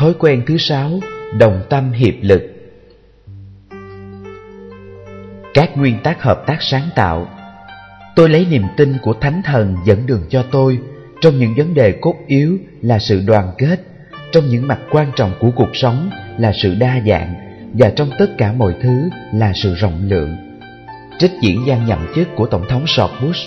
Thói quen thứ 6, đồng tâm hiệp lực. Các nguyên tắc hợp tác sáng tạo. Tôi lấy niềm tin của Thánh Thần dẫn đường cho tôi. Trong những vấn đề cốt yếu là sự đoàn kết, trong những mặt quan trọng của cuộc sống là sự đa dạng, và trong tất cả mọi thứ là sự rộng lượng. Trích diễn văn nhậm chức của Tổng thống George Bush.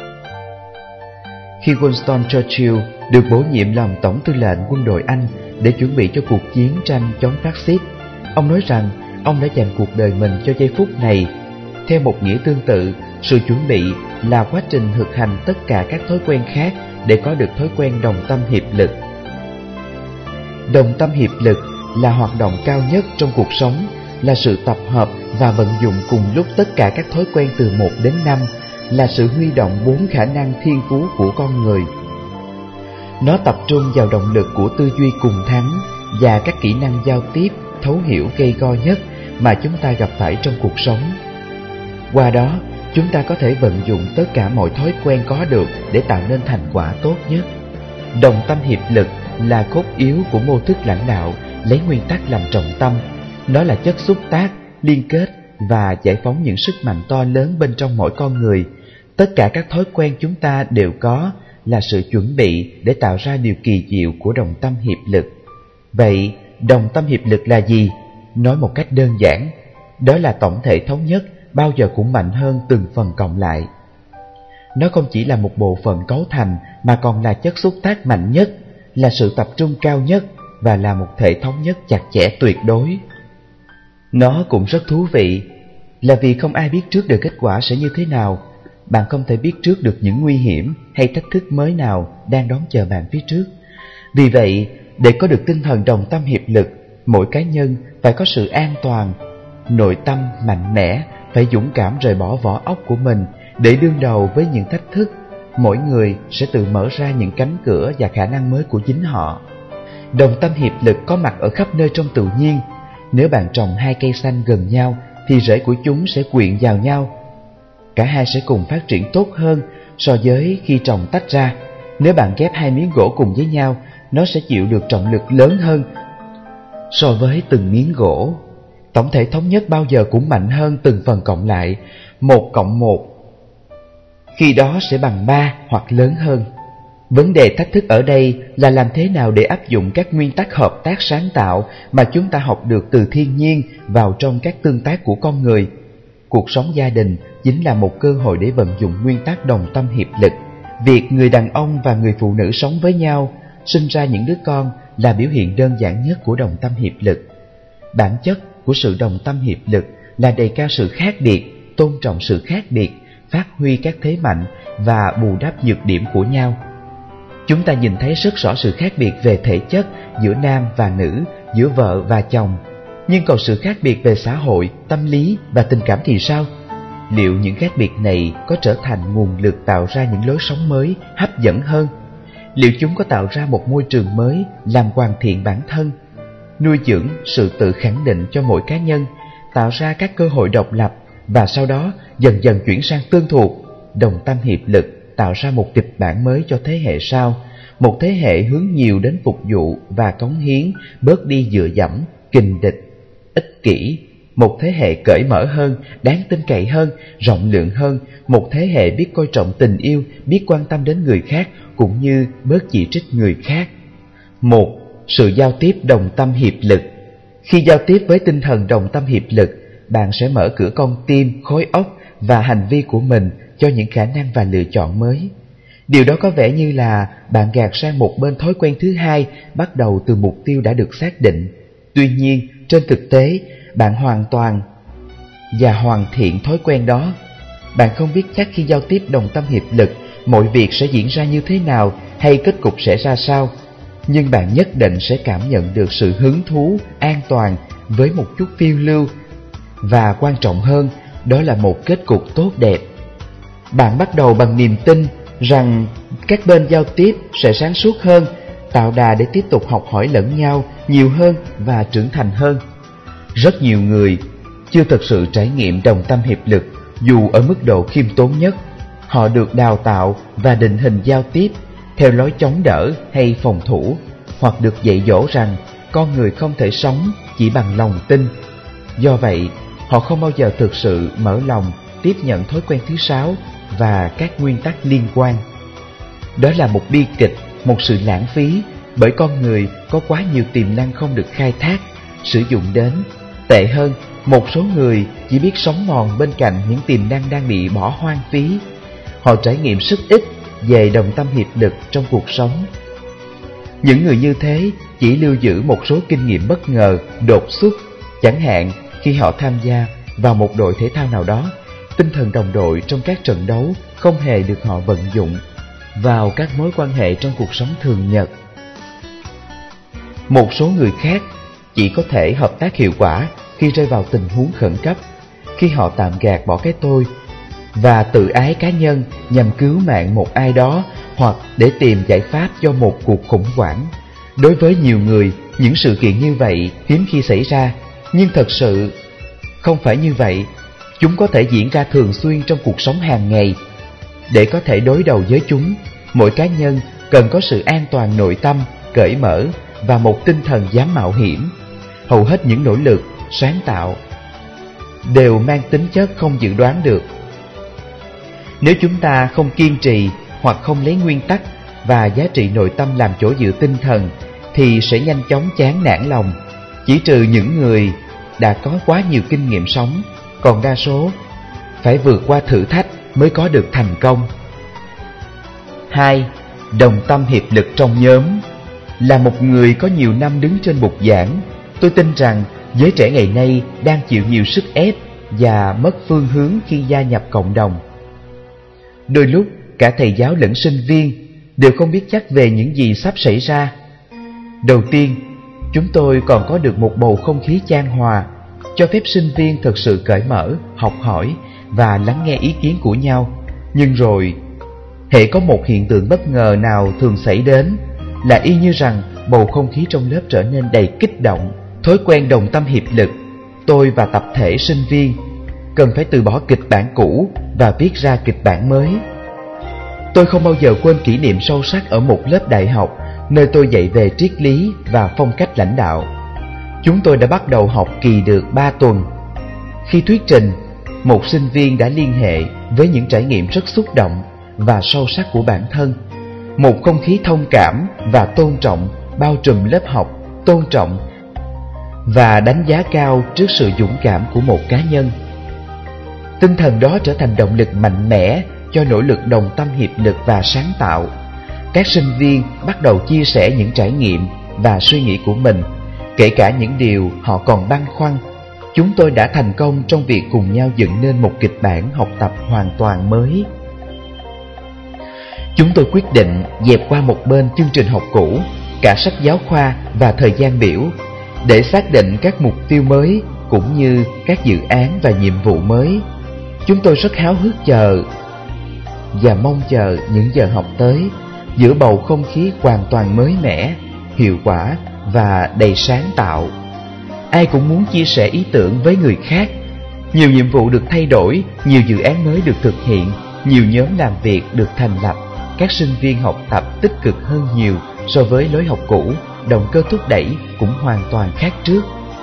Khi Winston Churchill được bổ nhiệm làm Tổng tư lệnh quân đội Anh để chuẩn bị cho cuộc chiến tranh chống phát xít, ông nói rằng ông đã dành cuộc đời mình cho giây phút này. Theo một nghĩa tương tự, sự chuẩn bị là quá trình thực hành tất cả các thói quen khác để có được thói quen đồng tâm hiệp lực. Đồng tâm hiệp lực là hoạt động cao nhất trong cuộc sống, là sự tập hợp và vận dụng cùng lúc tất cả các thói quen từ 1 đến 5, là sự huy động 4 khả năng thiên phú của con người. Nó tập trung vào động lực của tư duy cùng thắng và các kỹ năng giao tiếp, thấu hiểu gây go nhất mà chúng ta gặp phải trong cuộc sống. Qua đó, chúng ta có thể vận dụng tất cả mọi thói quen có được để tạo nên thành quả tốt nhất. Đồng tâm hiệp lực là cốt yếu của mô thức lãnh đạo, lấy nguyên tắc làm trọng tâm. Nó là chất xúc tác, liên kết và giải phóng những sức mạnh to lớn bên trong mỗi con người. Tất cả các thói quen chúng ta đều có là sự chuẩn bị để tạo ra điều kỳ diệu của đồng tâm hiệp lực. Vậy, đồng tâm hiệp lực là gì? Nói một cách đơn giản, đó là tổng thể thống nhất, bao giờ cũng mạnh hơn từng phần cộng lại. Nó không chỉ là một bộ phận cấu thành mà còn là chất xúc tác mạnh nhất, là sự tập trung cao nhất và là một thể thống nhất chặt chẽ tuyệt đối. Nó cũng rất thú vị, là vì không ai biết trước được kết quả sẽ như thế nào. Bạn không thể biết trước được những nguy hiểm hay thách thức mới nào đang đón chờ bạn phía trước. Vì vậy, để có được tinh thần đồng tâm hiệp lực, mỗi cá nhân phải có sự an toàn, nội tâm mạnh mẽ, phải dũng cảm rời bỏ vỏ óc của mình để đương đầu với những thách thức. Mỗi người sẽ tự mở ra những cánh cửa và khả năng mới của chính họ. Đồng tâm hiệp lực có mặt ở khắp nơi trong tự nhiên. Nếu bạn trồng 2 cây xanh gần nhau thì rễ của chúng sẽ quyện vào nhau. Cả hai sẽ cùng phát triển tốt hơn so với khi trồng tách ra. Nếu bạn ghép 2 miếng gỗ cùng với nhau, nó sẽ chịu được trọng lực lớn hơn so với từng miếng gỗ. Tổng thể thống nhất bao giờ cũng mạnh hơn từng phần cộng lại. 1 cộng 1 khi đó sẽ bằng 3 hoặc lớn hơn. Vấn đề thách thức ở đây là làm thế nào để áp dụng các nguyên tắc hợp tác sáng tạo mà chúng ta học được từ thiên nhiên vào trong các tương tác của con người. Cuộc sống gia đình chính là một cơ hội để vận dụng nguyên tắc đồng tâm hiệp lực. Việc người đàn ông và người phụ nữ sống với nhau, sinh ra những đứa con là biểu hiện đơn giản nhất của đồng tâm hiệp lực. Bản chất của sự đồng tâm hiệp lực là đề cao sự khác biệt, tôn trọng sự khác biệt, phát huy các thế mạnh và bù đắp nhược điểm của nhau. Chúng ta nhìn thấy rất rõ sự khác biệt về thể chất giữa nam và nữ, giữa vợ và chồng. Nhưng còn sự khác biệt về xã hội, tâm lý và tình cảm thì sao? Liệu những khác biệt này có trở thành nguồn lực tạo ra những lối sống mới, hấp dẫn hơn? Liệu chúng có tạo ra một môi trường mới làm hoàn thiện bản thân, nuôi dưỡng sự tự khẳng định cho mỗi cá nhân, tạo ra các cơ hội độc lập và sau đó dần dần chuyển sang tương thuộc? Đồng tâm hiệp lực tạo ra một kịch bản mới cho thế hệ sau, một thế hệ hướng nhiều đến phục vụ và cống hiến, bớt đi dựa dẫm, kình địch, ích kỷ. Một thế hệ cởi mở hơn, đáng tin cậy hơn, rộng lượng hơn. Một thế hệ biết coi trọng tình yêu, biết quan tâm đến người khác, cũng như bớt chỉ trích người khác. 1. Sự giao tiếp đồng tâm hiệp lực. Khi giao tiếp với tinh thần đồng tâm hiệp lực, bạn sẽ mở cửa con tim, khối óc và hành vi của mình cho những khả năng và lựa chọn mới. Điều đó có vẻ như là bạn gạt sang một bên thói quen thứ 2, bắt đầu từ mục tiêu đã được xác định. Tuy nhiên, trên thực tế, bạn hoàn toàn và hoàn thiện thói quen đó. Bạn không biết chắc khi giao tiếp đồng tâm hiệp lực, mọi việc sẽ diễn ra như thế nào hay kết cục sẽ ra sao. Nhưng bạn nhất định sẽ cảm nhận được sự hứng thú, an toàn với một chút phiêu lưu. Và quan trọng hơn, đó là một kết cục tốt đẹp. Bạn bắt đầu bằng niềm tin rằng các bên giao tiếp sẽ sáng suốt hơn, tạo đà để tiếp tục học hỏi lẫn nhau nhiều hơn và trưởng thành hơn. Rất nhiều người chưa thực sự trải nghiệm đồng tâm hiệp lực, dù ở mức độ khiêm tốn nhất. Họ được đào tạo và định hình giao tiếp theo lối chống đỡ hay phòng thủ, hoặc được dạy dỗ rằng con người không thể sống chỉ bằng lòng tin. Do vậy, họ không bao giờ thực sự mở lòng tiếp nhận thói quen thứ 6 và các nguyên tắc liên quan. Đó là một bi kịch, một sự lãng phí, bởi con người có quá nhiều tiềm năng không được khai thác, sử dụng đến. Tệ hơn, một số người chỉ biết sống mòn bên cạnh những tiềm năng đang bị bỏ hoang phí. Họ trải nghiệm rất ít về đồng tâm hiệp lực trong cuộc sống. Những người như thế chỉ lưu giữ một số kinh nghiệm bất ngờ, đột xuất. Chẳng hạn khi họ tham gia vào một đội thể thao nào đó, tinh thần đồng đội trong các trận đấu không hề được họ vận dụng vào các mối quan hệ trong cuộc sống thường nhật. Một số người khác chỉ có thể hợp tác hiệu quả khi rơi vào tình huống khẩn cấp, khi họ tạm gạt bỏ cái tôi và tự ái cá nhân nhằm cứu mạng một ai đó hoặc để tìm giải pháp cho một cuộc khủng hoảng. Đối với nhiều người, những sự kiện như vậy hiếm khi xảy ra, nhưng thật sự không phải như vậy. Chúng có thể diễn ra thường xuyên trong cuộc sống hàng ngày. Để có thể đối đầu với chúng, mỗi cá nhân cần có sự an toàn nội tâm, cởi mở và một tinh thần dám mạo hiểm. Hầu hết những nỗ lực, sáng tạo đều mang tính chất không dự đoán được. Nếu chúng ta không kiên trì hoặc không lấy nguyên tắc và giá trị nội tâm làm chỗ dựa tinh thần, thì sẽ nhanh chóng chán nản lòng. Chỉ trừ những người đã có quá nhiều kinh nghiệm sống, còn đa số phải vượt qua thử thách mới có được thành công. 2. Đồng tâm hiệp lực trong nhóm. Là một người có nhiều năm đứng trên bục giảng, tôi tin rằng giới trẻ ngày nay đang chịu nhiều sức ép và mất phương hướng khi gia nhập cộng đồng. Đôi lúc, cả thầy giáo lẫn sinh viên đều không biết chắc về những gì sắp xảy ra. Đầu tiên, chúng tôi còn có được một bầu không khí chan hòa, cho phép sinh viên thực sự cởi mở, học hỏi và lắng nghe ý kiến của nhau. Nhưng rồi, hễ có một hiện tượng bất ngờ nào thường xảy đến, là y như rằng bầu không khí trong lớp trở nên đầy kích động. Thói quen đồng tâm hiệp lực, tôi và tập thể sinh viên cần phải từ bỏ kịch bản cũ và viết ra kịch bản mới. Tôi không bao giờ quên kỷ niệm sâu sắc ở một lớp đại học, nơi tôi dạy về triết lý và phong cách lãnh đạo. Chúng tôi đã bắt đầu học kỳ được 3 tuần. Khi thuyết trình, một sinh viên đã liên hệ với những trải nghiệm rất xúc động và sâu sắc của bản thân. Một không khí thông cảm và tôn trọng bao trùm lớp học, tôn trọng và đánh giá cao trước sự dũng cảm của một cá nhân. Tinh thần đó trở thành động lực mạnh mẽ cho nỗ lực đồng tâm hiệp lực và sáng tạo. Các sinh viên bắt đầu chia sẻ những trải nghiệm và suy nghĩ của mình, kể cả những điều họ còn băn khoăn. Chúng tôi đã thành công trong việc cùng nhau dựng nên một kịch bản học tập hoàn toàn mới. Chúng tôi quyết định dẹp qua một bên chương trình học cũ, cả sách giáo khoa và thời gian biểu, để xác định các mục tiêu mới cũng như các dự án và nhiệm vụ mới. Chúng tôi rất háo hức chờ và mong chờ những giờ học tới, giữa bầu không khí hoàn toàn mới mẻ, hiệu quả và đầy sáng tạo. Ai cũng muốn chia sẻ ý tưởng với người khác. Nhiều nhiệm vụ được thay đổi, nhiều dự án mới được thực hiện, nhiều nhóm làm việc được thành lập. Các sinh viên học tập tích cực hơn nhiều so với lối học cũ, động cơ thúc đẩy cũng hoàn toàn khác trước.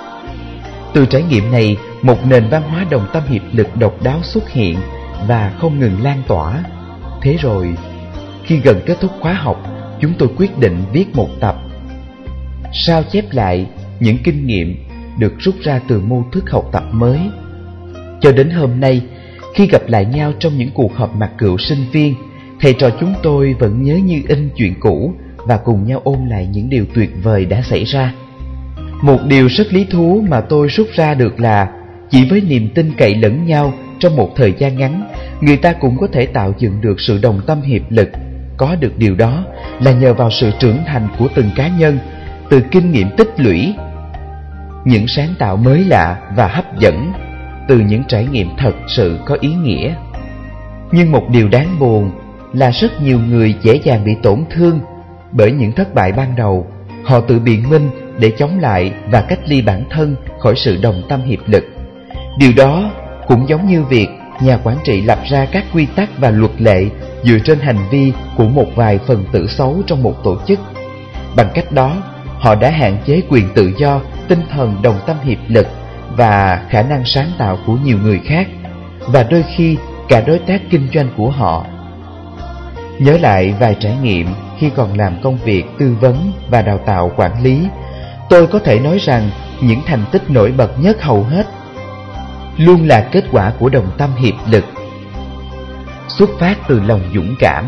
Từ trải nghiệm này, một nền văn hóa đồng tâm hiệp lực độc đáo xuất hiện và không ngừng lan tỏa. Thế rồi, khi gần kết thúc khóa học, chúng tôi quyết định viết một tập, sao chép lại những kinh nghiệm được rút ra từ mô thức học tập mới. Cho đến hôm nay, khi gặp lại nhau trong những cuộc họp mặt cựu sinh viên, thầy trò chúng tôi vẫn nhớ như in chuyện cũ và cùng nhau ôn lại những điều tuyệt vời đã xảy ra. Một điều rất lý thú mà tôi rút ra được là chỉ với niềm tin cậy lẫn nhau trong một thời gian ngắn, người ta cũng có thể tạo dựng được sự đồng tâm hiệp lực. Có được điều đó là nhờ vào sự trưởng thành của từng cá nhân, từ kinh nghiệm tích lũy, những sáng tạo mới lạ và hấp dẫn, từ những trải nghiệm thật sự có ý nghĩa. Nhưng một điều đáng buồn là rất nhiều người dễ dàng bị tổn thương bởi những thất bại ban đầu. Họ tự biện minh để chống lại và cách ly bản thân khỏi sự đồng tâm hiệp lực. Điều đó cũng giống như việc nhà quản trị lập ra các quy tắc và luật lệ dựa trên hành vi của một vài phần tử xấu trong một tổ chức. Bằng cách đó, họ đã hạn chế quyền tự do, tinh thần đồng tâm hiệp lực và khả năng sáng tạo của nhiều người khác, và đôi khi cả đối tác kinh doanh của họ. Nhớ lại vài trải nghiệm khi còn làm công việc tư vấn và đào tạo quản lý, tôi có thể nói rằng những thành tích nổi bật nhất hầu hết luôn là kết quả của đồng tâm hiệp lực, xuất phát từ lòng dũng cảm.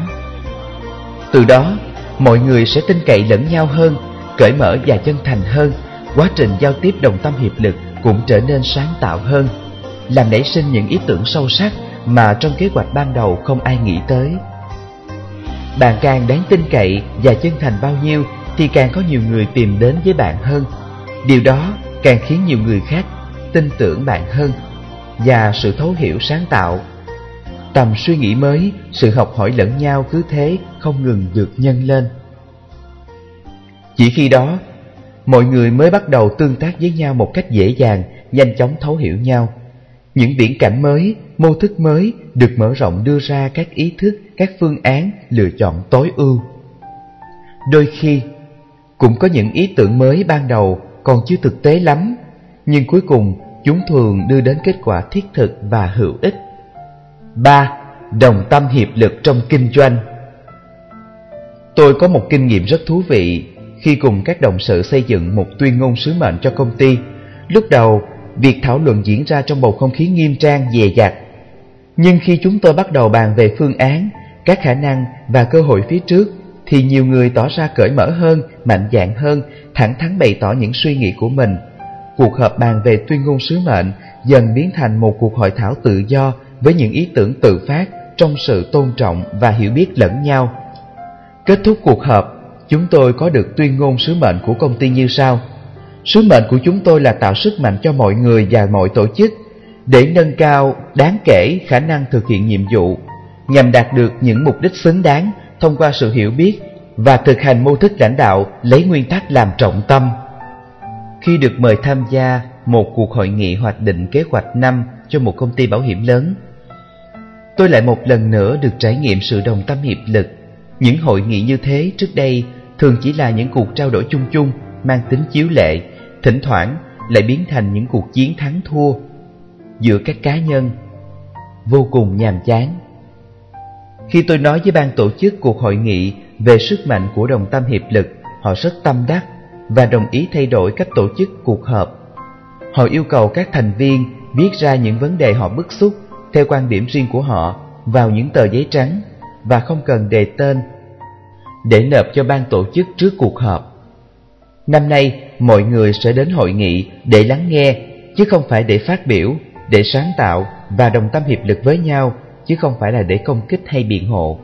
Từ đó, mọi người sẽ tin cậy lẫn nhau hơn, cởi mở và chân thành hơn. Quá trình giao tiếp đồng tâm hiệp lực cũng trở nên sáng tạo hơn, làm nảy sinh những ý tưởng sâu sắc mà trong kế hoạch ban đầu không ai nghĩ tới. Bạn càng đáng tin cậy và chân thành bao nhiêu thì càng có nhiều người tìm đến với bạn hơn. Điều đó càng khiến nhiều người khác tin tưởng bạn hơn, và sự thấu hiểu sáng tạo, tầm suy nghĩ mới, sự học hỏi lẫn nhau cứ thế không ngừng được nhân lên. Chỉ khi đó, mọi người mới bắt đầu tương tác với nhau một cách dễ dàng, nhanh chóng thấu hiểu nhau. Những viễn cảnh mới, mô thức mới được mở rộng, đưa ra các ý thức, các phương án lựa chọn tối ưu. Đôi khi cũng có những ý tưởng mới ban đầu còn chưa thực tế lắm, nhưng cuối cùng chúng thường đưa đến kết quả thiết thực và hữu ích. 3. Đồng tâm hiệp lực trong kinh doanh. Tôi có một kinh nghiệm rất thú vị khi cùng các đồng sự xây dựng một tuyên ngôn sứ mệnh cho công ty. Lúc đầu, việc thảo luận diễn ra trong bầu không khí nghiêm trang, dè dặt. Nhưng khi chúng tôi bắt đầu bàn về phương án, các khả năng và cơ hội phía trước, thì nhiều người tỏ ra cởi mở hơn, mạnh dạn hơn, thẳng thắn bày tỏ những suy nghĩ của mình. Cuộc họp bàn về tuyên ngôn sứ mệnh dần biến thành một cuộc hội thảo tự do với những ý tưởng tự phát trong sự tôn trọng và hiểu biết lẫn nhau. Kết thúc cuộc họp, chúng tôi có được tuyên ngôn sứ mệnh của công ty như sau. Sứ mệnh của chúng tôi là tạo sức mạnh cho mọi người và mọi tổ chức để nâng cao đáng kể khả năng thực hiện nhiệm vụ, nhằm đạt được những mục đích xứng đáng thông qua sự hiểu biết và thực hành mô thức lãnh đạo lấy nguyên tắc làm trọng tâm. Khi được mời tham gia một cuộc hội nghị hoạch định kế hoạch năm cho một công ty bảo hiểm lớn, tôi lại một lần nữa được trải nghiệm sự đồng tâm hiệp lực. Những hội nghị như thế trước đây thường chỉ là những cuộc trao đổi chung chung, mang tính chiếu lệ, thỉnh thoảng lại biến thành những cuộc chiến thắng thua giữa các cá nhân, vô cùng nhàm chán. Khi tôi nói với ban tổ chức cuộc hội nghị về sức mạnh của đồng tâm hiệp lực, họ rất tâm đắc và đồng ý thay đổi cách tổ chức cuộc họp. Họ yêu cầu các thành viên viết ra những vấn đề họ bức xúc theo quan điểm riêng của họ vào những tờ giấy trắng và không cần đề tên, để nộp cho ban tổ chức trước cuộc họp. Năm nay, mọi người sẽ đến hội nghị để lắng nghe, chứ không phải để phát biểu, để sáng tạo và đồng tâm hiệp lực với nhau, chứ không phải là để công kích hay biện hộ.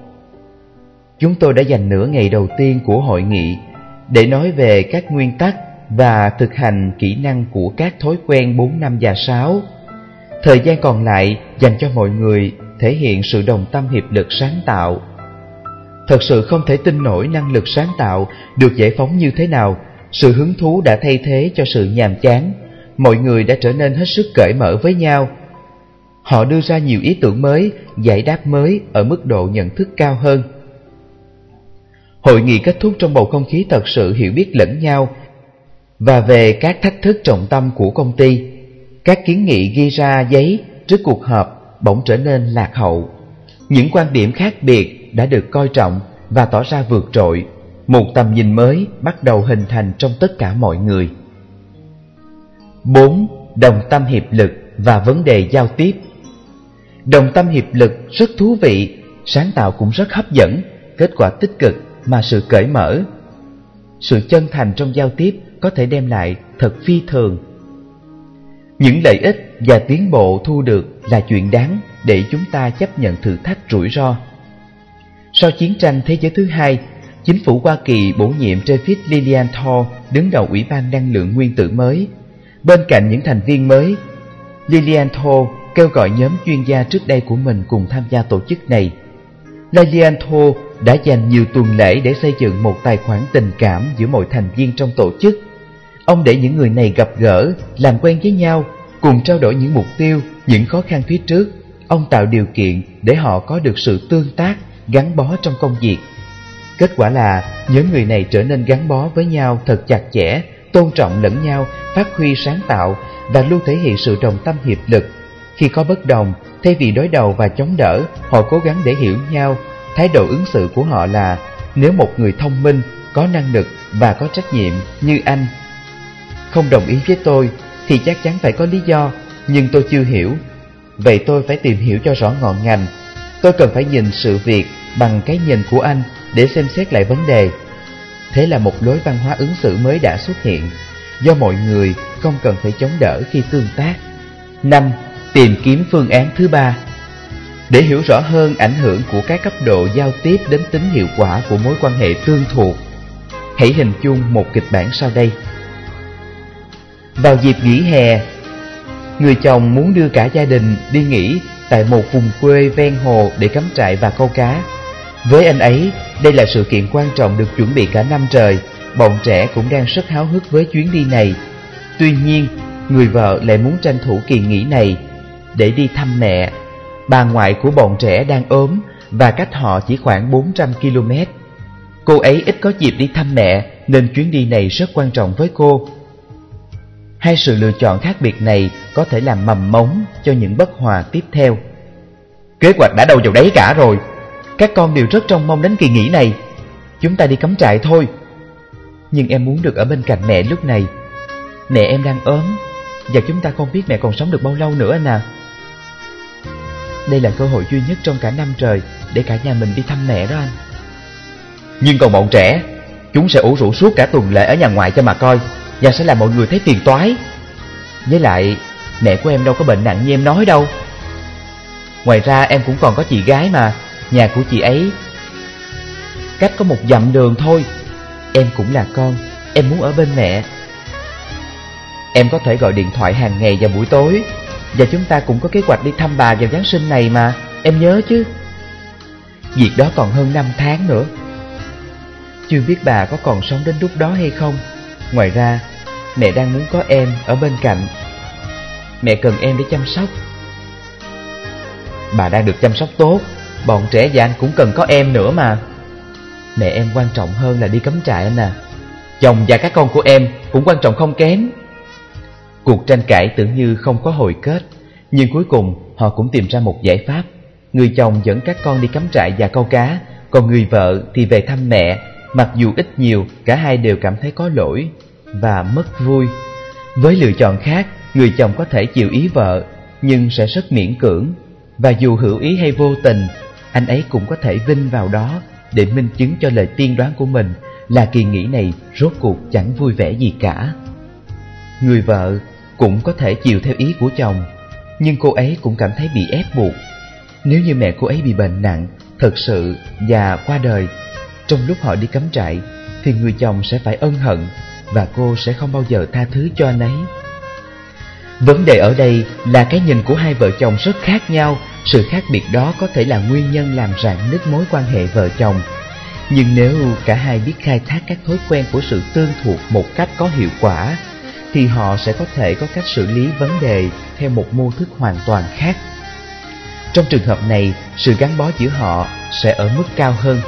Chúng tôi đã dành nửa ngày đầu tiên của hội nghị để nói về các nguyên tắc và thực hành kỹ năng của các thói quen 4, 5 và 6. Thời gian còn lại dành cho mọi người thể hiện sự đồng tâm hiệp lực sáng tạo. Thật sự không thể tin nổi năng lực sáng tạo được giải phóng như thế nào. Sự hứng thú đã thay thế cho sự nhàm chán. Mọi người đã trở nên hết sức cởi mở với nhau. Họ đưa ra nhiều ý tưởng mới, giải đáp mới ở mức độ nhận thức cao hơn. Hội nghị kết thúc trong bầu không khí thật sự hiểu biết lẫn nhau và về các thách thức trọng tâm của công ty. Các kiến nghị ghi ra giấy trước cuộc họp bỗng trở nên lạc hậu. Những quan điểm khác biệt đã được coi trọng và tỏ ra vượt trội. Một tầm nhìn mới bắt đầu hình thành trong tất cả mọi người. 4. Đồng tâm hiệp lực và vấn đề giao tiếp. Đồng tâm hiệp lực rất thú vị, sáng tạo cũng rất hấp dẫn, kết quả tích cực mà sự cởi mở, sự chân thành trong giao tiếp có thể đem lại thật phi thường. Những lợi ích và tiến bộ thu được là chuyện đáng để chúng ta chấp nhận thử thách rủi ro. Sau chiến tranh thế giới thứ hai, chính phủ Hoa Kỳ bổ nhiệm David Lilian Thor đứng đầu Ủy ban Năng lượng Nguyên tử mới. Bên cạnh những thành viên mới, Lilian Thor kêu gọi nhóm chuyên gia trước đây của mình cùng tham gia tổ chức này. Lilian Thor đã dành nhiều tuần lễ để xây dựng một tài khoản tình cảm giữa mọi thành viên trong tổ chức. Ông để những người này gặp gỡ, làm quen với nhau, cùng trao đổi những mục tiêu, những khó khăn phía trước. Ông tạo điều kiện để họ có được sự tương tác, gắn bó trong công việc. Kết quả là nhóm người này trở nên gắn bó với nhau thật chặt chẽ, tôn trọng lẫn nhau, phát huy sáng tạo và luôn thể hiện sự đồng tâm hiệp lực. Khi có bất đồng, thay vì đối đầu và chống đỡ, họ cố gắng để hiểu nhau. Thái độ ứng xử của họ là: nếu một người thông minh, có năng lực và có trách nhiệm như anh không đồng ý với tôi thì chắc chắn phải có lý do, nhưng tôi chưa hiểu. Vậy tôi phải tìm hiểu cho rõ ngọn ngành. Tôi cần phải nhìn sự việc bằng cái nhìn của anh để xem xét lại vấn đề. Thế là một lối văn hóa ứng xử mới đã xuất hiện, do mọi người không cần phải chống đỡ khi tương tác. 5. Tìm kiếm phương án thứ ba. Để hiểu rõ hơn ảnh hưởng của các cấp độ giao tiếp đến tính hiệu quả của mối quan hệ tương thuộc, hãy hình dung một kịch bản sau đây. Vào dịp nghỉ hè, người chồng muốn đưa cả gia đình đi nghỉ tại một vùng quê ven hồ để cắm trại và câu cá. Với anh ấy, đây là sự kiện quan trọng được chuẩn bị cả năm trời. Bọn trẻ cũng đang rất háo hức với chuyến đi này. Tuy nhiên, người vợ lại muốn tranh thủ kỳ nghỉ này để đi thăm mẹ. Bà ngoại của bọn trẻ đang ốm và cách họ chỉ khoảng 400 km. Cô ấy ít có dịp đi thăm mẹ nên chuyến đi này rất quan trọng với cô. Hai sự lựa chọn khác biệt này có thể làm mầm mống cho những bất hòa tiếp theo. Kế hoạch đã đâu vào đấy cả rồi. Các con đều rất trông mong đến kỳ nghỉ này. Chúng ta đi cắm trại thôi. Nhưng em muốn được ở bên cạnh mẹ lúc này. Mẹ em đang ốm và chúng ta không biết mẹ còn sống được bao lâu nữa anh à. Đây là cơ hội duy nhất trong cả năm trời để cả nhà mình đi thăm mẹ đó anh. Nhưng còn bọn trẻ, chúng sẽ ủ rũ suốt cả tuần lễ ở nhà ngoại cho mà coi, và sẽ làm mọi người thấy phiền toái. Với lại mẹ của em đâu có bệnh nặng như em nói đâu. Ngoài ra em cũng còn có chị gái mà. Nhà của chị ấy cách có 1 dặm đường thôi. Em cũng là con, em muốn ở bên mẹ. Em có thể gọi điện thoại hàng ngày vào buổi tối. Và chúng ta cũng có kế hoạch đi thăm bà vào Giáng sinh này mà, em nhớ chứ. Việc đó còn hơn 5 tháng nữa. Chưa biết bà có còn sống đến lúc đó hay không. Ngoài ra, mẹ đang muốn có em ở bên cạnh. Mẹ cần em để chăm sóc. Bà đang được chăm sóc tốt. Bọn trẻ và anh cũng cần có em nữa mà. Mẹ em quan trọng hơn là đi cắm trại anh à. Chồng và các con của em cũng quan trọng không kém. Cuộc tranh cãi tưởng như không có hồi kết, nhưng cuối cùng họ cũng tìm ra một giải pháp. Người chồng dẫn các con đi cắm trại và câu cá, còn người vợ thì về thăm mẹ. Mặc dù ít nhiều, cả hai đều cảm thấy có lỗi và mất vui. Với lựa chọn khác, người chồng có thể chiều ý vợ, nhưng sẽ rất miễn cưỡng. Và dù hữu ý hay vô tình, anh ấy cũng có thể vin vào đó để minh chứng cho lời tiên đoán của mình là kỳ nghỉ này rốt cuộc chẳng vui vẻ gì cả. Người vợ cũng có thể chiều theo ý của chồng, nhưng cô ấy cũng cảm thấy bị ép buộc. Nếu như mẹ cô ấy bị bệnh nặng, thật sự và qua đời trong lúc họ đi cắm trại, thì người chồng sẽ phải ân hận và cô sẽ không bao giờ tha thứ cho anh ấy. Vấn đề ở đây là cái nhìn của hai vợ chồng rất khác nhau. Sự khác biệt đó có thể là nguyên nhân làm rạn nứt mối quan hệ vợ chồng. Nhưng nếu cả hai biết khai thác các thói quen của sự tương thuộc một cách có hiệu quả, thì họ sẽ có thể có cách xử lý vấn đề theo một mô thức hoàn toàn khác. Trong trường hợp này, sự gắn bó giữa họ sẽ ở mức cao hơn.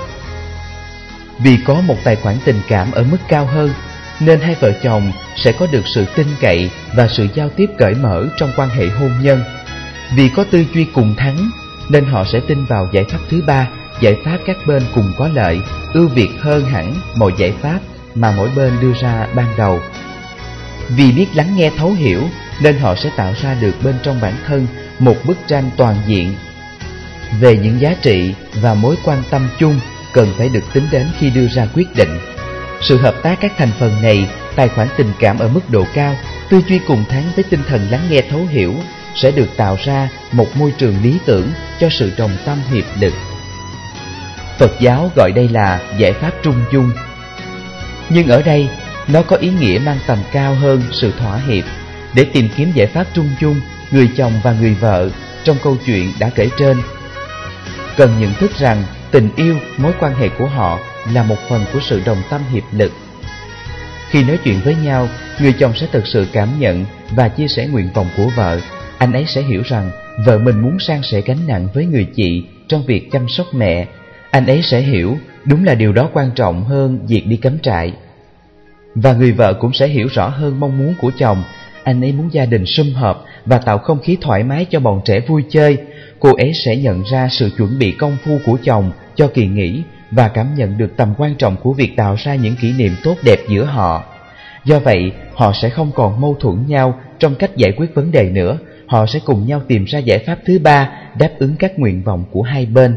Vì có một tài khoản tình cảm ở mức cao hơn, nên hai vợ chồng sẽ có được sự tin cậy và sự giao tiếp cởi mở trong quan hệ hôn nhân. Vì có tư duy cùng thắng, nên họ sẽ tin vào giải pháp thứ ba, giải pháp các bên cùng có lợi, ưu việt hơn hẳn mọi giải pháp mà mỗi bên đưa ra ban đầu. Vì biết lắng nghe thấu hiểu, nên họ sẽ tạo ra được bên trong bản thân một bức tranh toàn diện về những giá trị và mối quan tâm chung cần phải được tính đến khi đưa ra quyết định. Sự hợp tác các thành phần này, tài khoản tình cảm ở mức độ cao, tư duy cùng thắng với tinh thần lắng nghe thấu hiểu sẽ được tạo ra một môi trường lý tưởng cho sự đồng tâm hiệp lực. Phật giáo gọi đây là giải pháp trung dung. Nhưng ở đây, nó có ý nghĩa mang tầm cao hơn sự thỏa hiệp. Để tìm kiếm giải pháp trung dung, người chồng và người vợ trong câu chuyện đã kể trên cần nhận thức rằng tình yêu, mối quan hệ của họ là một phần của sự đồng tâm hiệp lực. Khi nói chuyện với nhau, người chồng sẽ thực sự cảm nhận và chia sẻ nguyện vọng của vợ. Anh ấy sẽ hiểu rằng vợ mình muốn san sẻ gánh nặng với người chị trong việc chăm sóc mẹ. Anh ấy sẽ hiểu đúng là điều đó quan trọng hơn việc đi cắm trại. Và người vợ cũng sẽ hiểu rõ hơn mong muốn của chồng. Anh ấy muốn gia đình sum họp và tạo không khí thoải mái cho bọn trẻ vui chơi. Cô ấy sẽ nhận ra sự chuẩn bị công phu của chồng cho kỳ nghỉ và cảm nhận được tầm quan trọng của việc tạo ra những kỷ niệm tốt đẹp giữa họ. Do vậy, họ sẽ không còn mâu thuẫn nhau trong cách giải quyết vấn đề nữa. Họ sẽ cùng nhau tìm ra giải pháp thứ ba đáp ứng các nguyện vọng của hai bên.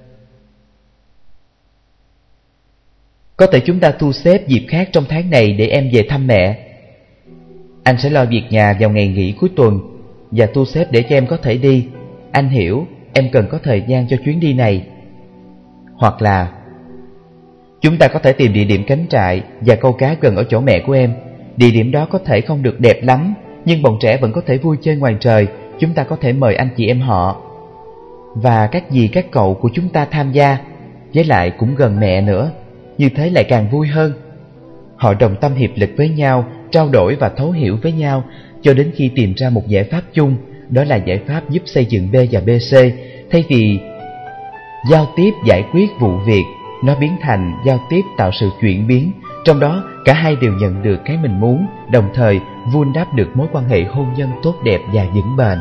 Có thể chúng ta thu xếp dịp khác trong tháng này để em về thăm mẹ. Anh sẽ lo việc nhà vào ngày nghỉ cuối tuần và thu xếp để cho em có thể đi. Anh hiểu em cần có thời gian cho chuyến đi này. Hoặc là chúng ta có thể tìm địa điểm cắm trại và câu cá gần ở chỗ mẹ của em. Địa điểm đó có thể không được đẹp lắm, nhưng bọn trẻ vẫn có thể vui chơi ngoài trời. Chúng ta có thể mời anh chị em họ và các dì các cậu của chúng ta tham gia. Với lại cũng gần mẹ nữa, như thế lại càng vui hơn. Họ đồng tâm hiệp lực với nhau, trao đổi và thấu hiểu với nhau cho đến khi tìm ra một giải pháp chung. Đó là giải pháp giúp xây dựng B và BC. Thay vì giao tiếp giải quyết vụ việc, nó biến thành giao tiếp tạo sự chuyển biến, trong đó cả hai đều nhận được cái mình muốn, đồng thời vun đắp được mối quan hệ hôn nhân tốt đẹp và vững bền.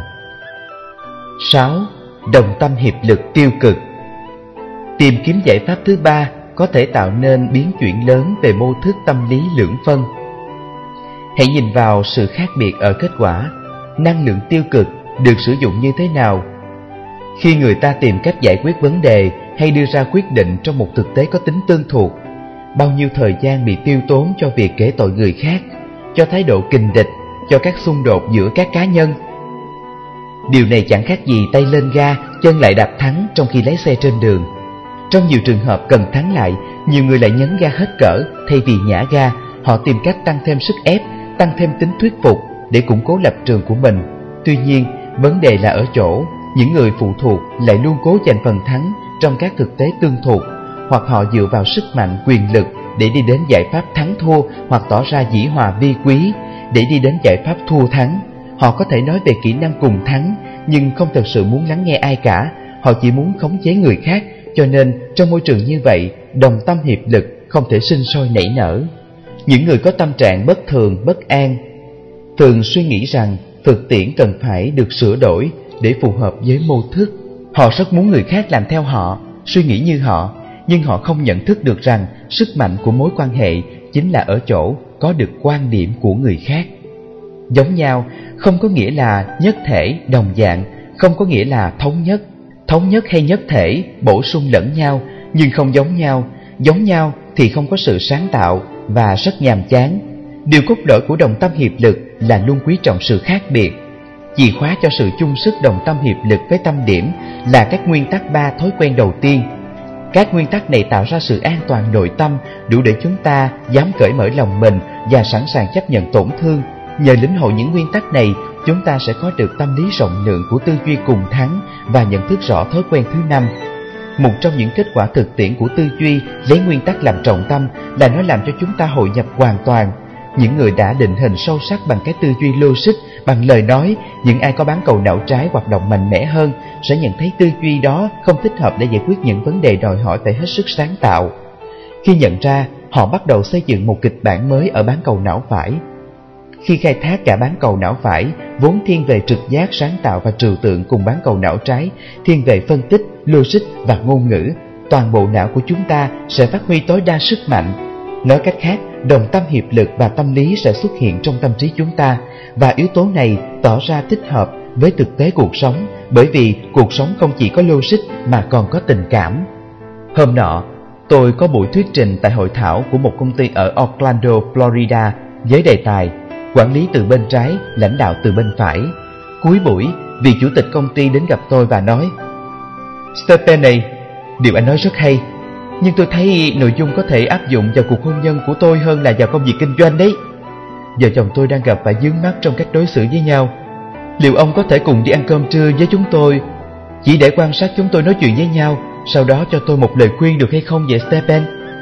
6. Đồng tâm hiệp lực tiêu cực. Tìm kiếm giải pháp thứ ba có thể tạo nên biến chuyển lớn về mô thức tâm lý lưỡng phân. Hãy nhìn vào sự khác biệt ở kết quả. Năng lượng tiêu cực được sử dụng như thế nào? Khi người ta tìm cách giải quyết vấn đề hay đưa ra quyết định trong một thực tế có tính tương thuộc, bao nhiêu thời gian bị tiêu tốn cho việc kể tội người khác, cho thái độ kình địch, cho các xung đột giữa các cá nhân. Điều này chẳng khác gì tay lên ga, chân lại đạp thắng trong khi lái xe trên đường. Trong nhiều trường hợp cần thắng lại, nhiều người lại nhấn ga hết cỡ thay vì nhả ga. Họ tìm cách tăng thêm sức ép, tăng thêm tính thuyết phục để củng cố lập trường của mình. Tuy nhiên, vấn đề là ở chỗ những người phụ thuộc lại luôn cố giành phần thắng trong các thực tế tương thuộc, hoặc họ dựa vào sức mạnh quyền lực để đi đến giải pháp thắng thua, hoặc tỏ ra dĩ hòa vi quý để đi đến giải pháp thua thắng. Họ có thể nói về kỹ năng cùng thắng, nhưng không thực sự muốn lắng nghe ai cả. Họ chỉ muốn khống chế người khác. Cho nên trong môi trường như vậy, đồng tâm hiệp lực không thể sinh sôi nảy nở. Những người có tâm trạng bất thường, bất an thường suy nghĩ rằng thực tiễn cần phải được sửa đổi để phù hợp với mô thức. Họ rất muốn người khác làm theo họ, suy nghĩ như họ, nhưng họ không nhận thức được rằng sức mạnh của mối quan hệ chính là ở chỗ có được quan điểm của người khác. Giống nhau không có nghĩa là nhất thể, đồng dạng, không có nghĩa là thống nhất. Thống nhất hay nhất thể bổ sung lẫn nhau, nhưng không giống nhau. Giống nhau thì không có sự sáng tạo và rất nhàm chán. Điều cốt lõi của đồng tâm hiệp lực là luôn quý trọng sự khác biệt. Chìa khóa cho sự chung sức đồng tâm hiệp lực với tâm điểm là các nguyên tắc 3 thói quen đầu tiên. Các nguyên tắc này tạo ra sự an toàn nội tâm, đủ để chúng ta dám cởi mở lòng mình và sẵn sàng chấp nhận tổn thương. Nhờ lĩnh hội những nguyên tắc này, chúng ta sẽ có được tâm lý rộng lượng của tư duy cùng thắng và nhận thức rõ thói quen thứ 5. Một trong những kết quả thực tiễn của tư duy lấy nguyên tắc làm trọng tâm là nó làm cho chúng ta hội nhập hoàn toàn. Những người đã định hình sâu sắc bằng cái tư duy logic, bằng lời nói, những ai có bán cầu não trái hoạt động mạnh mẽ hơn sẽ nhận thấy tư duy đó không thích hợp để giải quyết những vấn đề đòi hỏi phải hết sức sáng tạo. Khi nhận ra, họ bắt đầu xây dựng một kịch bản mới ở bán cầu não phải. Khi khai thác cả bán cầu não phải, vốn thiên về trực giác, sáng tạo và trừu tượng, cùng bán cầu não trái, thiên về phân tích, logic và ngôn ngữ, toàn bộ não của chúng ta sẽ phát huy tối đa sức mạnh. Nói cách khác, đồng tâm hiệp lực và tâm lý sẽ xuất hiện trong tâm trí chúng ta, và yếu tố này tỏ ra thích hợp với thực tế cuộc sống, bởi vì cuộc sống không chỉ có logic mà còn có tình cảm. Hôm nọ, tôi có buổi thuyết trình tại hội thảo của một công ty ở Orlando, Florida, với đề tài quản lý từ bên trái, lãnh đạo từ bên phải. Cuối buổi, vị chủ tịch công ty đến gặp tôi và nói: "Stephen này, điều anh nói rất hay, nhưng tôi thấy nội dung có thể áp dụng vào cuộc hôn nhân của tôi hơn là vào công việc kinh doanh đấy. Vợ chồng tôi đang gặp phải vướng mắc trong cách đối xử với nhau. Liệu ông có thể cùng đi ăn cơm trưa với chúng tôi, chỉ để quan sát chúng tôi nói chuyện với nhau, sau đó cho tôi một lời khuyên được hay không vậy Stephen?"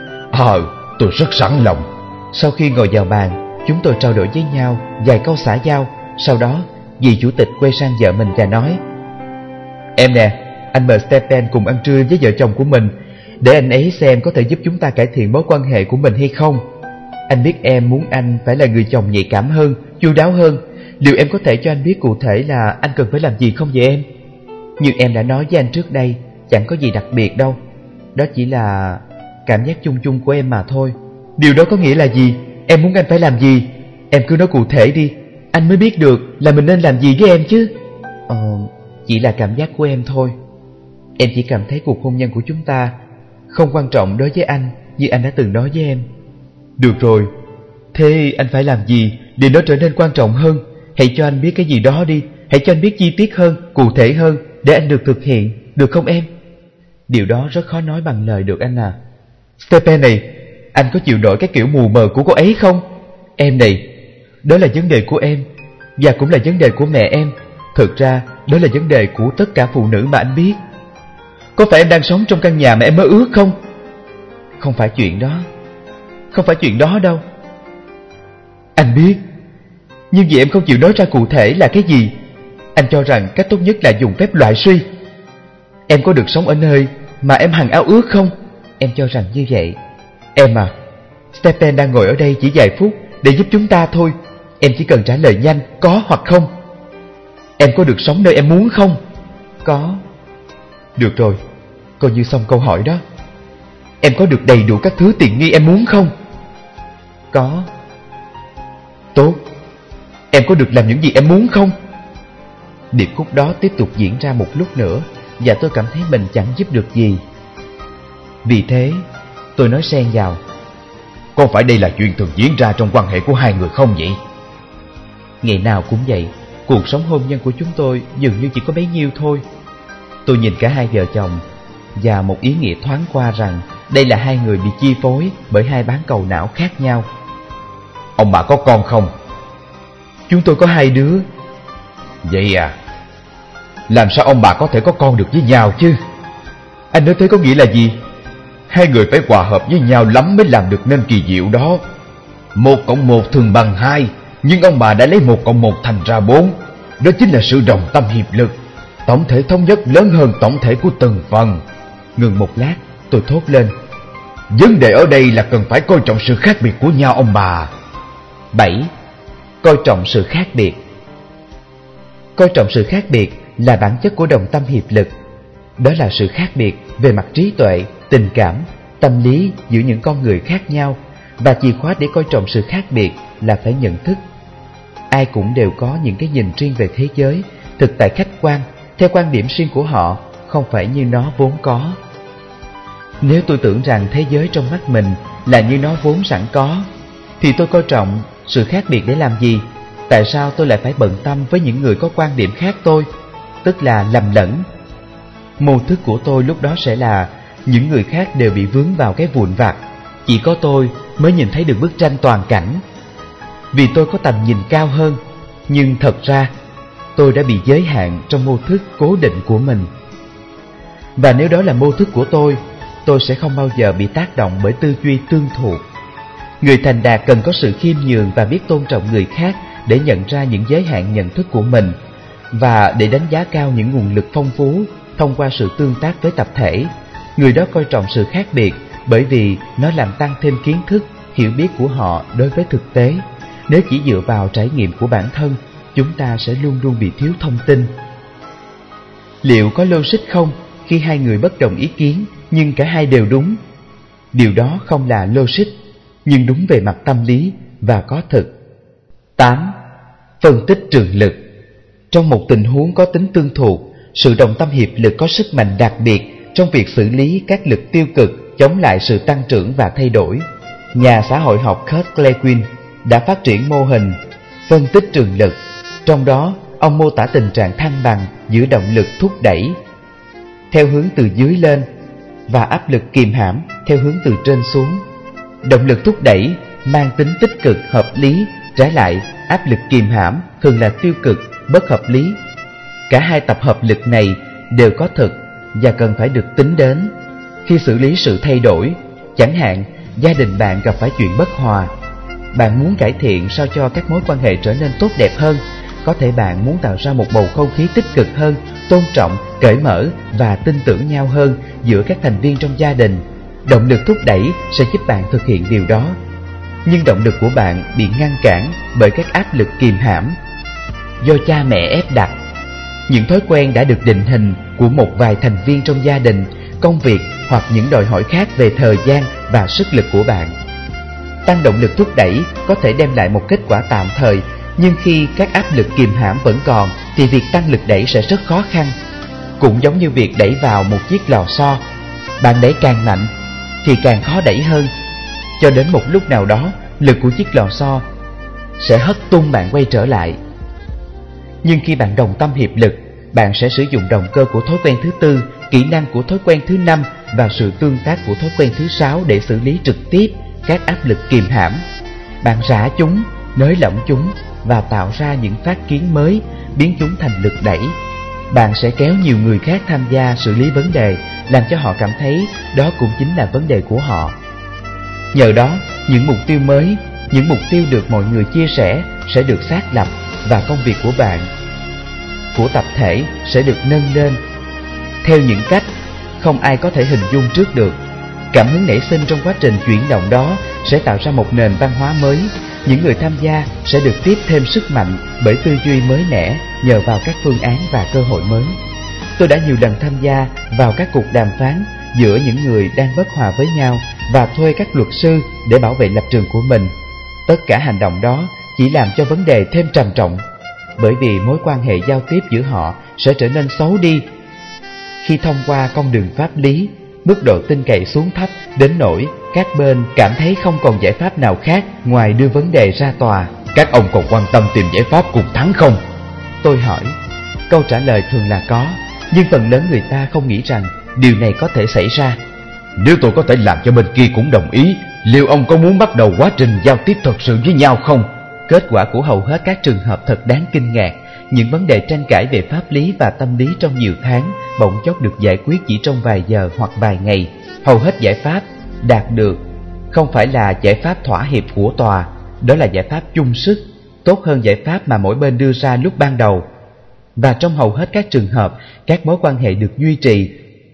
Tôi rất sẵn lòng. Sau khi ngồi vào bàn, chúng tôi trao đổi với nhau vài câu xã giao. Sau đó, vị chủ tịch quay sang vợ mình và nói: "Em nè, anh mời Stephen cùng ăn trưa với vợ chồng của mình. để anh ấy xem có thể giúp chúng ta cải thiện mối quan hệ của mình hay không. Anh biết em muốn anh phải là người chồng nhạy cảm hơn, chu đáo hơn. Liệu em có thể cho anh biết cụ thể là anh cần phải làm gì không vậy em? Như em đã nói với anh trước đây, chẳng có gì đặc biệt đâu. Đó chỉ là cảm giác chung chung của em mà thôi. Điều đó có nghĩa là gì? Em muốn anh phải làm gì? Em cứ nói cụ thể đi, anh mới biết được là mình nên làm gì với em chứ. Chỉ là cảm giác của em thôi. Em chỉ cảm thấy cuộc hôn nhân của chúng ta không quan trọng đối với anh như anh đã từng nói với em. Được rồi, thế anh phải làm gì để nó trở nên quan trọng hơn? Hãy cho anh biết cái gì đó đi. Hãy cho anh biết chi tiết hơn, cụ thể hơn, để anh được thực hiện, được không em? Điều đó rất khó nói bằng lời được anh à. Stephen này, anh có chịu nổi cái kiểu mù mờ của cô ấy không? Em này, đó là vấn đề của em, và cũng là vấn đề của mẹ em. Thực ra, đó là vấn đề của tất cả phụ nữ mà anh biết. Có phải em đang sống trong căn nhà mà em mơ ước không? Không phải chuyện đó. Không phải chuyện đó đâu. Anh biết. Nhưng vì em không chịu nói ra cụ thể là cái gì. Anh cho rằng cách tốt nhất là dùng phép loại suy. Em có được sống ở nơi mà em hằng ao ước không? Em cho rằng như vậy. Em à, Stephen đang ngồi ở đây chỉ vài phút để giúp chúng ta thôi. Em chỉ cần trả lời nhanh, có hoặc không. Em có được sống nơi em muốn không? Có. Được rồi, coi như xong câu hỏi đó. Em có được đầy đủ các thứ tiện nghi em muốn không? Có. Tốt. Em có được làm những gì em muốn không? Điệp khúc đó tiếp tục diễn ra một lúc nữa, và tôi cảm thấy mình chẳng giúp được gì. Vì thế, tôi nói xen vào. Có phải đây là chuyện thường diễn ra trong quan hệ của hai người không vậy? Ngày nào cũng vậy. Cuộc sống hôn nhân của chúng tôi dường như chỉ có bấy nhiêu thôi. Tôi nhìn cả hai vợ chồng, và một ý nghĩa thoáng qua rằng đây là hai người bị chi phối bởi hai bán cầu não khác nhau. Ông bà có con không? Chúng tôi có 2 đứa. Vậy à? Làm sao ông bà có thể có con được với nhau chứ? Anh nói thế có nghĩa là gì? Hai người phải hòa hợp với nhau lắm mới làm được nên kỳ diệu đó. 1 cộng 1 thường bằng 2, nhưng ông bà đã lấy 1 cộng 1 thành ra 4. Đó chính là sự đồng tâm hiệp lực. Tổng thể thống nhất lớn hơn tổng thể của từng phần. Ngừng một lát, tôi thốt lên. Vấn đề ở đây là cần phải coi trọng sự khác biệt của nhau ông bà. 7. Coi trọng sự khác biệt. Coi trọng sự khác biệt là bản chất của đồng tâm hiệp lực. Đó là sự khác biệt về mặt trí tuệ, tình cảm, tâm lý giữa những con người khác nhau. Và chìa khóa để coi trọng sự khác biệt là phải nhận thức. Ai cũng đều có những cái nhìn riêng về thế giới, thực tại khách quan, theo quan điểm riêng của họ, không phải như nó vốn có. Nếu tôi tưởng rằng thế giới trong mắt mình là như nó vốn sẵn có, thì tôi coi trọng sự khác biệt để làm gì? Tại sao tôi lại phải bận tâm với những người có quan điểm khác tôi? Tức là lầm lẫn. Mô thức của tôi lúc đó sẽ là những người khác đều bị vướng vào cái vụn vặt, chỉ có tôi mới nhìn thấy được bức tranh toàn cảnh. Vì tôi có tầm nhìn cao hơn, nhưng thật ra tôi đã bị giới hạn trong mô thức cố định của mình. Và nếu đó là mô thức của tôi sẽ không bao giờ bị tác động bởi tư duy tương thuộc. Người thành đạt cần có sự khiêm nhường và biết tôn trọng người khác để nhận ra những giới hạn nhận thức của mình và để đánh giá cao những nguồn lực phong phú thông qua sự tương tác với tập thể. Người đó coi trọng sự khác biệt bởi vì nó làm tăng thêm kiến thức, hiểu biết của họ đối với thực tế. Nếu chỉ dựa vào trải nghiệm của bản thân, chúng ta sẽ luôn luôn bị thiếu thông tin. Liệu có logic không khi hai người bất đồng ý kiến nhưng cả hai đều đúng? Điều đó không là logic, nhưng đúng về mặt tâm lý và có thực. 8. Phân tích trường lực. Trong một tình huống có tính tương thuộc, sự đồng tâm hiệp lực có sức mạnh đặc biệt trong việc xử lý các lực tiêu cực chống lại sự tăng trưởng và thay đổi. Nhà xã hội học Kurt Lewin đã phát triển mô hình phân tích trường lực. Trong đó, ông mô tả tình trạng thăng bằng giữa động lực thúc đẩy theo hướng từ dưới lên và áp lực kìm hãm theo hướng từ trên xuống. Động lực thúc đẩy mang tính tích cực hợp lý, trái lại áp lực kìm hãm thường là tiêu cực, bất hợp lý. Cả hai tập hợp lực này đều có thực và cần phải được tính đến. Khi xử lý sự thay đổi, chẳng hạn gia đình bạn gặp phải chuyện bất hòa, bạn muốn cải thiện sao cho các mối quan hệ trở nên tốt đẹp hơn, có thể bạn muốn tạo ra một bầu không khí tích cực hơn, tôn trọng, cởi mở và tin tưởng nhau hơn giữa các thành viên trong gia đình. Động lực thúc đẩy sẽ giúp bạn thực hiện điều đó. Nhưng động lực của bạn bị ngăn cản bởi các áp lực kìm hãm do cha mẹ ép đặt, những thói quen đã được định hình của một vài thành viên trong gia đình, công việc hoặc những đòi hỏi khác về thời gian và sức lực của bạn. Tăng động lực thúc đẩy có thể đem lại một kết quả tạm thời, nhưng khi các áp lực kìm hãm vẫn còn thì việc tăng lực đẩy sẽ rất khó khăn. Cũng giống như việc đẩy vào một chiếc lò xo, bạn đẩy càng mạnh thì càng khó đẩy hơn, cho đến một lúc nào đó lực của chiếc lò xo sẽ hất tung bạn quay trở lại. Nhưng khi bạn đồng tâm hiệp lực, bạn sẽ sử dụng động cơ của thói quen thứ tư, kỹ năng của thói quen thứ năm và sự tương tác của thói quen thứ sáu để xử lý trực tiếp các áp lực kìm hãm. Bạn rã chúng, nới lỏng chúng và tạo ra những phát kiến mới, biến chúng thành lực đẩy. Bạn sẽ kéo nhiều người khác tham gia xử lý vấn đề, làm cho họ cảm thấy đó cũng chính là vấn đề của họ. Nhờ đó, những mục tiêu mới, những mục tiêu được mọi người chia sẻ sẽ được xác lập và công việc của bạn, của tập thể sẽ được nâng lên theo những cách không ai có thể hình dung trước được. Cảm hứng nảy sinh trong quá trình chuyển động đó sẽ tạo ra một nền văn hóa mới. Những người tham gia sẽ được tiếp thêm sức mạnh bởi tư duy mới mẻ nhờ vào các phương án và cơ hội mới. Tôi đã nhiều lần tham gia vào các cuộc đàm phán giữa những người đang bất hòa với nhau và thuê các luật sư để bảo vệ lập trường của mình. Tất cả hành động đó chỉ làm cho vấn đề thêm trầm trọng, bởi vì mối quan hệ giao tiếp giữa họ sẽ trở nên xấu đi khi thông qua con đường pháp lý. Mức độ tin cậy xuống thấp đến nỗi các bên cảm thấy không còn giải pháp nào khác ngoài đưa vấn đề ra tòa. Các ông còn quan tâm tìm giải pháp cùng thắng không? Tôi hỏi. Câu trả lời thường là có, nhưng phần lớn người ta không nghĩ rằng điều này có thể xảy ra. Nếu tôi có thể làm cho bên kia cũng đồng ý, liệu ông có muốn bắt đầu quá trình giao tiếp thật sự với nhau không? Kết quả của hầu hết các trường hợp thật đáng kinh ngạc. Những vấn đề tranh cãi về pháp lý và tâm lý trong nhiều tháng bỗng chốc được giải quyết chỉ trong vài giờ hoặc vài ngày. Hầu hết giải pháp đạt được không phải là giải pháp thỏa hiệp của tòa, đó là giải pháp chung sức, tốt hơn giải pháp mà mỗi bên đưa ra lúc ban đầu. Và trong hầu hết các trường hợp, các mối quan hệ được duy trì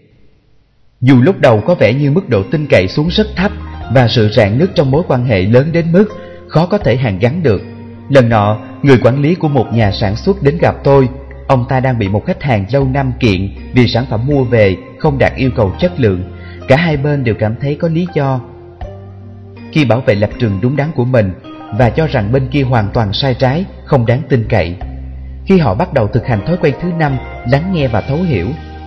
dù lúc đầu có vẻ như mức độ tin cậy xuống rất thấp và sự rạn nứt trong mối quan hệ lớn đến mức khó có thể hàn gắn được. Lần nọ, người quản lý của một nhà sản xuất đến gặp tôi. Ông ta đang bị một khách hàng lâu năm kiện vì sản phẩm mua về không đạt yêu cầu chất lượng. Cả hai bên đều cảm thấy có lý do khi bảo vệ lập trường đúng đắn của mình và cho rằng bên kia hoàn toàn sai trái, không đáng tin cậy. Khi họ bắt đầu thực hành thói quen thứ 5, lắng nghe và thấu hiểu,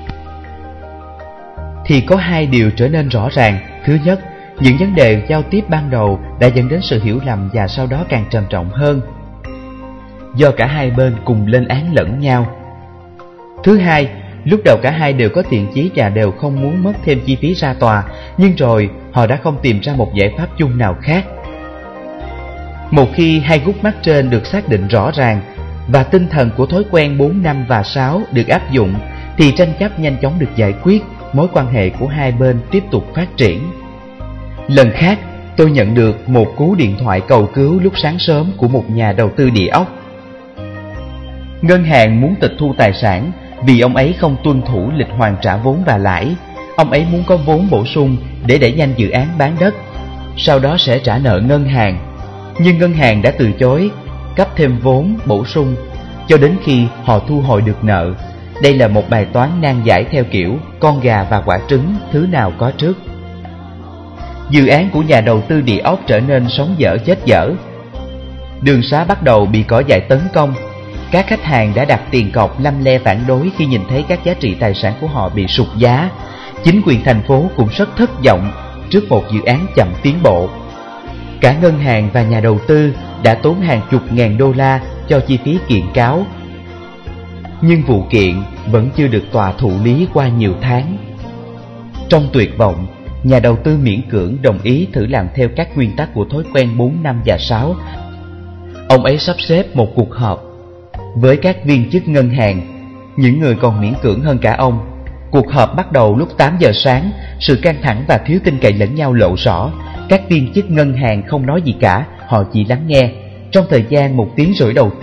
thì có hai điều trở nên rõ ràng. Thứ nhất, những vấn đề giao tiếp ban đầu đã dẫn đến sự hiểu lầm và sau đó càng trầm trọng hơn do cả hai bên cùng lên án lẫn nhau. Thứ hai, lúc đầu cả hai đều có thiện chí và đều không muốn mất thêm chi phí ra tòa, nhưng rồi họ đã không tìm ra một giải pháp chung nào khác. Một khi hai gút mắt trên được xác định rõ ràng và tinh thần của thói quen 4, 5 và 6 được áp dụng, thì tranh chấp nhanh chóng được giải quyết, mối quan hệ của hai bên tiếp tục phát triển. Lần khác, tôi nhận được một cú điện thoại cầu cứu lúc sáng sớm của một nhà đầu tư địa ốc. Ngân hàng muốn tịch thu tài sản vì ông ấy không tuân thủ lịch hoàn trả vốn và lãi. Ông ấy muốn có vốn bổ sung để đẩy nhanh dự án bán đất, sau đó sẽ trả nợ ngân hàng. Nhưng ngân hàng đã từ chối cấp thêm vốn bổ sung cho đến khi họ thu hồi được nợ. Đây là một bài toán nan giải theo kiểu con gà và quả trứng, thứ nào có trước. Dự án của nhà đầu tư địa ốc trở nên sống dở chết dở. Đường xá bắt đầu bị cỏ dại tấn công. Các khách hàng đã đặt tiền cọc lăm le phản đối khi nhìn thấy các giá trị tài sản của họ bị sụt giá. Chính quyền thành phố cũng rất thất vọng trước một dự án chậm tiến bộ. Cả ngân hàng và nhà đầu tư đã tốn hàng chục ngàn đô la cho chi phí kiện cáo, nhưng vụ kiện vẫn chưa được tòa thụ lý qua nhiều tháng. Trong tuyệt vọng, nhà đầu tư miễn cưỡng đồng ý thử làm theo các nguyên tắc của thói quen 4, 5 và 6. Ông ấy sắp xếp một cuộc họp với các viên chức ngân hàng, những người còn miễn cưỡng hơn cả ông. Cuộc họp bắt đầu lúc 8 giờ sáng, sự căng thẳng và thiếu tin cậy lẫn nhau lộ rõ. Các viên chức ngân hàng không nói gì cả, họ chỉ lắng nghe. Trong thời gian 1 tiếng rưỡi đầu tiên,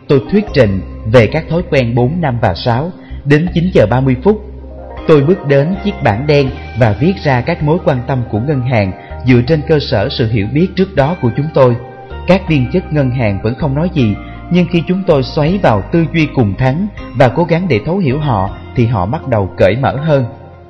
tôi thuyết trình về các thói quen 4, 5 và 6. Đến 9 giờ 30 phút, tôi bước đến chiếc bảng đen và viết ra các mối quan tâm của ngân hàng dựa trên cơ sở sự hiểu biết trước đó của chúng tôi. Các viên chức ngân hàng vẫn không nói gì, nhưng khi chúng tôi xoáy vào tư duy cùng thắng và cố gắng để thấu hiểu họ thì họ bắt đầu cởi mở hơn.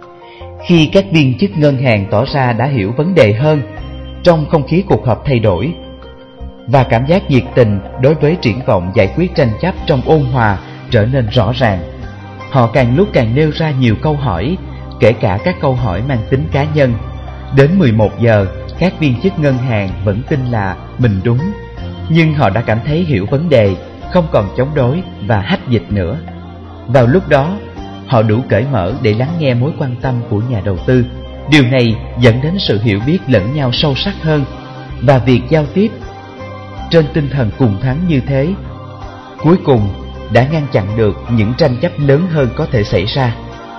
Khi các viên chức ngân hàng tỏ ra đã hiểu vấn đề hơn, trong không khí cuộc họp thay đổi và cảm giác nhiệt tình đối với triển vọng giải quyết tranh chấp trong ôn hòa trở nên rõ ràng. Họ càng lúc càng nêu ra nhiều câu hỏi, kể cả các câu hỏi mang tính cá nhân. Đến 11 giờ, các viên chức ngân hàng vẫn tin là mình đúng, nhưng họ đã cảm thấy hiểu vấn đề, không còn chống đối và hách dịch nữa. Vào lúc đó, họ đủ cởi mở để lắng nghe mối quan tâm của nhà đầu tư. Điều này dẫn đến sự hiểu biết lẫn nhau sâu sắc hơn, và việc giao tiếp trên tinh thần cùng thắng như thế cuối cùng đã ngăn chặn được những tranh chấp lớn hơn có thể xảy ra.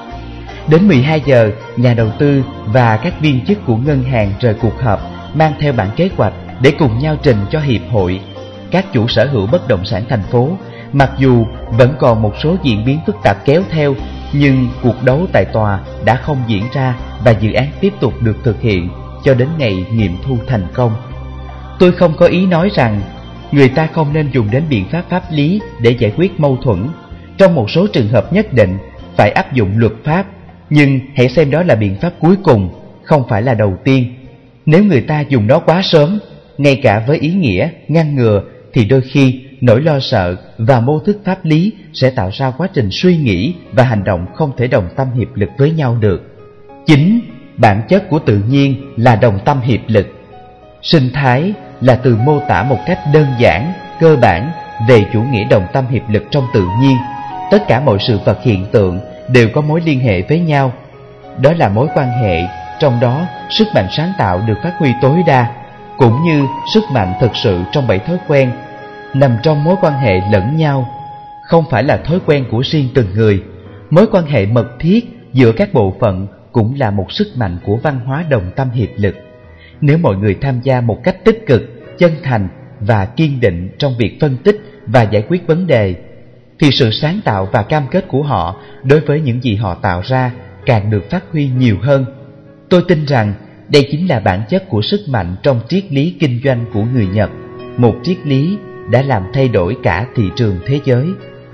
Đến 12 giờ, nhà đầu tư và các viên chức của ngân hàng rời cuộc họp mang theo bản kế hoạch để cùng nhau trình cho hiệp hội các chủ sở hữu bất động sản thành phố. Mặc dù vẫn còn một số diễn biến phức tạp kéo theo, nhưng cuộc đấu tại tòa đã không diễn ra và dự án tiếp tục được thực hiện cho đến ngày nghiệm thu thành công. Tôi không có ý nói rằng người ta không nên dùng đến biện pháp pháp lý để giải quyết mâu thuẫn. Trong một số trường hợp nhất định phải áp dụng luật pháp, nhưng hãy xem đó là biện pháp cuối cùng, không phải là đầu tiên. Nếu người ta dùng nó quá sớm, ngay cả với ý nghĩa ngăn ngừa, thì đôi khi nỗi lo sợ và mô thức pháp lý sẽ tạo ra quá trình suy nghĩ và hành động không thể đồng tâm hiệp lực với nhau được. Chính bản chất của tự nhiên là đồng tâm hiệp lực. Sinh thái là từ mô tả một cách đơn giản, cơ bản về chủ nghĩa đồng tâm hiệp lực trong tự nhiên. Tất cả mọi sự vật hiện tượng đều có mối liên hệ với nhau. Đó là mối quan hệ, trong đó sức mạnh sáng tạo được phát huy tối đa, cũng như sức mạnh thực sự trong 7 thói quen nằm trong mối quan hệ lẫn nhau, không phải là thói quen của riêng từng người. Mối quan hệ mật thiết giữa các bộ phận cũng là một sức mạnh của văn hóa đồng tâm hiệp lực. Nếu mọi người tham gia một cách tích cực, chân thành và kiên định trong việc phân tích và giải quyết vấn đề, thì sự sáng tạo và cam kết của họ đối với những gì họ tạo ra càng được phát huy nhiều hơn. Tôi tin rằng đây chính là bản chất của sức mạnh trong triết lý kinh doanh của người Nhật, một triết lý đã làm thay đổi cả thị trường thế giới.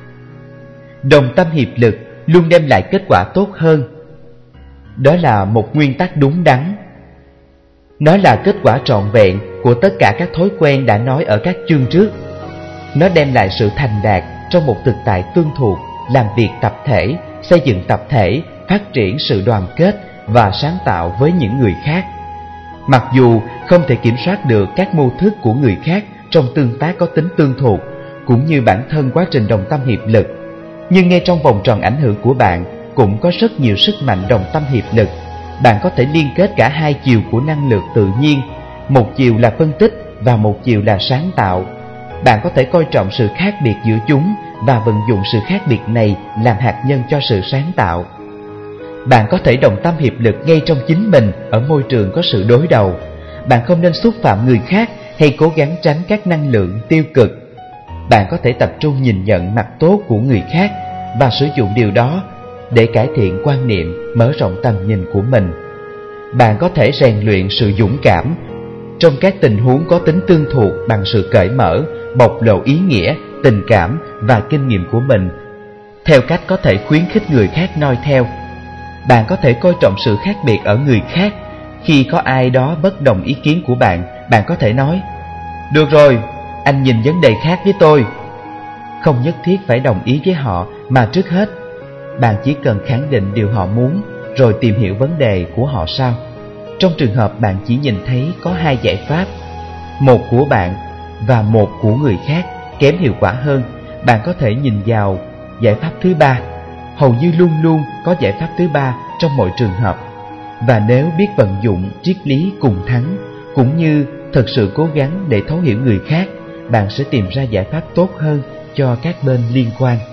Đồng tâm hiệp lực luôn đem lại kết quả tốt hơn. Đó là một nguyên tắc đúng đắn. Nó là kết quả trọn vẹn của tất cả các thói quen đã nói ở các chương trước. Nó đem lại sự thành đạt trong một thực tại tương thuộc, làm việc tập thể, xây dựng tập thể, phát triển sự đoàn kết và sáng tạo với những người khác. Mặc dù không thể kiểm soát được các mô thức của người khác trong tương tác có tính tương thuộc, cũng như bản thân quá trình đồng tâm hiệp lực, nhưng ngay trong vòng tròn ảnh hưởng của bạn cũng có rất nhiều sức mạnh đồng tâm hiệp lực. Bạn có thể liên kết cả hai chiều của năng lượng tự nhiên, một chiều là phân tích và một chiều là sáng tạo. Bạn có thể coi trọng sự khác biệt giữa chúng và vận dụng sự khác biệt này làm hạt nhân cho sự sáng tạo. Bạn có thể đồng tâm hiệp lực ngay trong chính mình ở môi trường có sự đối đầu. Bạn không nên xúc phạm người khác hay cố gắng tránh các năng lượng tiêu cực. Bạn có thể tập trung nhìn nhận mặt tốt của người khác và sử dụng điều đó để cải thiện quan niệm, mở rộng tầm nhìn của mình. Bạn có thể rèn luyện sự dũng cảm trong các tình huống có tính tương thuộc bằng sự cởi mở, bộc lộ ý nghĩa, tình cảm và kinh nghiệm của mình theo cách có thể khuyến khích người khác noi theo. Bạn có thể coi trọng sự khác biệt ở người khác. Khi có ai đó bất đồng ý kiến của bạn, bạn có thể nói: "Được rồi, anh nhìn vấn đề khác với tôi." Không nhất thiết phải đồng ý với họ, mà trước hết bạn chỉ cần khẳng định điều họ muốn, rồi tìm hiểu vấn đề của họ sau. Trong trường hợp bạn chỉ nhìn thấy có hai giải pháp, một của bạn và một của người khác, kém hiệu quả hơn, bạn có thể nhìn vào giải pháp thứ ba. Hầu như luôn luôn có giải pháp thứ ba trong mọi trường hợp. Và nếu biết vận dụng triết lý cùng thắng, cũng như thực sự cố gắng để thấu hiểu người khác, bạn sẽ tìm ra giải pháp tốt hơn cho các bên liên quan.